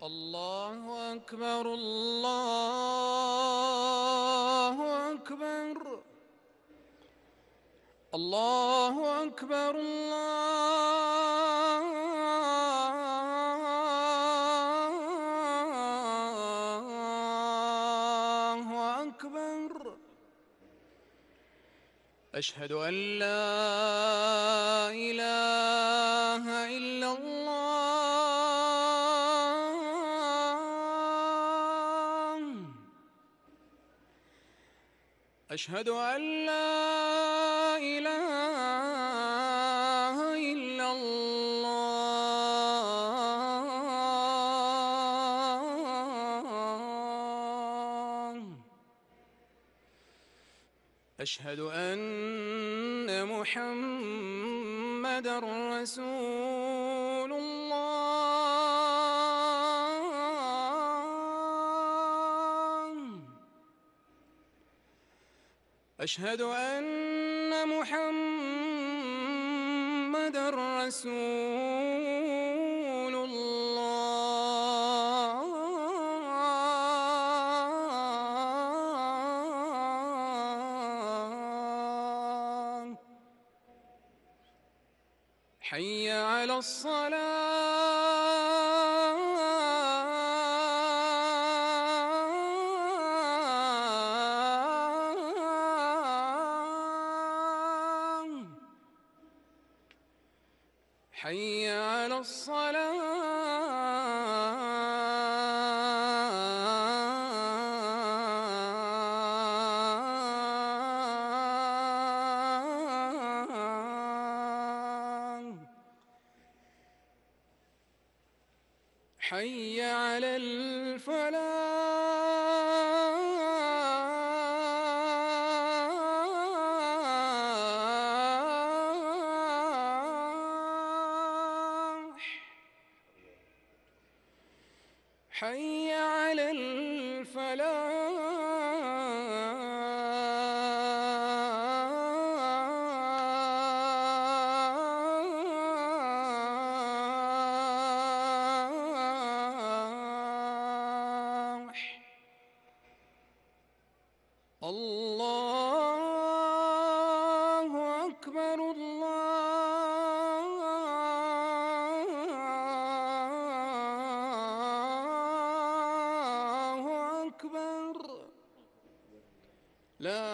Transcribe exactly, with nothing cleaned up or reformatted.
الله أكبر الله أكبر الله أكبر الله أكبر. أشهد أن لا إله إلا الله. أشهد أن لا إله إلا الله. أشهد أن محمدًا رسول الله. أشهد أن محمدًا رسول الله. حي على الصلاة. حي على الصلاة. حي على الفلاح. حي على الفلاح. الله أكبر الله أكبر. لا